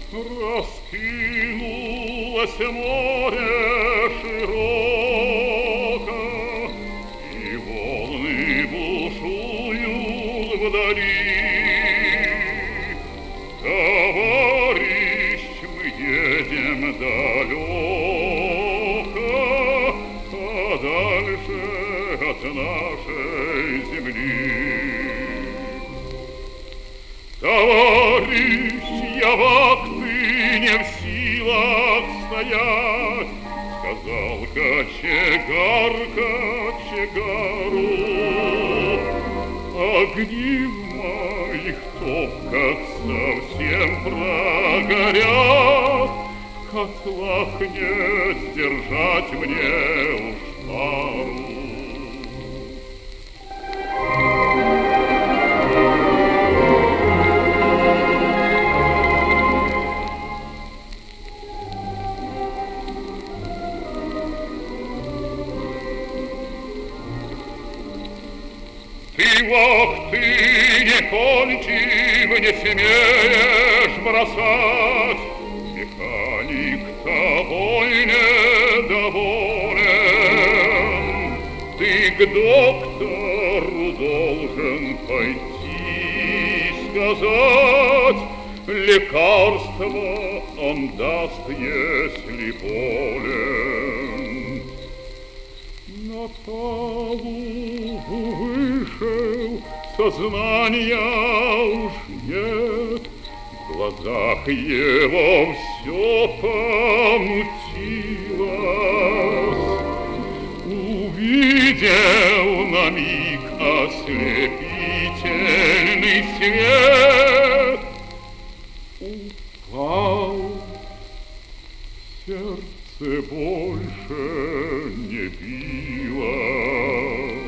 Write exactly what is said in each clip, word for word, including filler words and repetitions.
Раскинулось море широко, и волны бушуют вдали. Товарищ, мы едем далеко, подальше от нашей земли. Товарищ, я вахты не в силах стоять, сказал кочегар кочегару. Огни в моих топках совсем прогорят, в котлах не сдержать мне уж пару. Ты вахты не кончив, не смеешь бросать, механик тобой недоволен. Ты к доктору должен пойти сказать, лекарство он даст, если болен. На палубу вышел, сознания уж нет, в глазах его все помутилось. Увидел на миг ослепительный свет, упал, сердце больше не билось.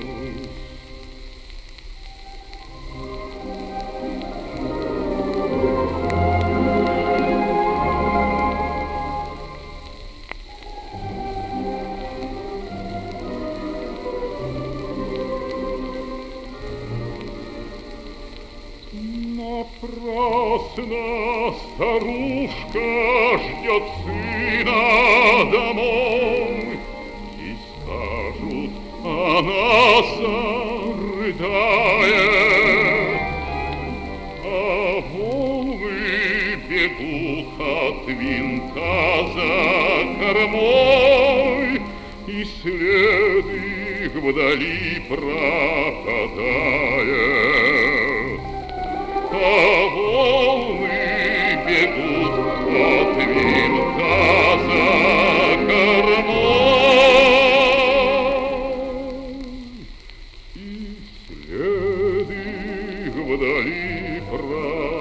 Напрасно старушка ждет сына домой, и скажут, она зарыдает, а волны бегут от винта за кормой, и след их вдали пропадает. А волны бегут от винта за кормой, и след их вдали пропадает.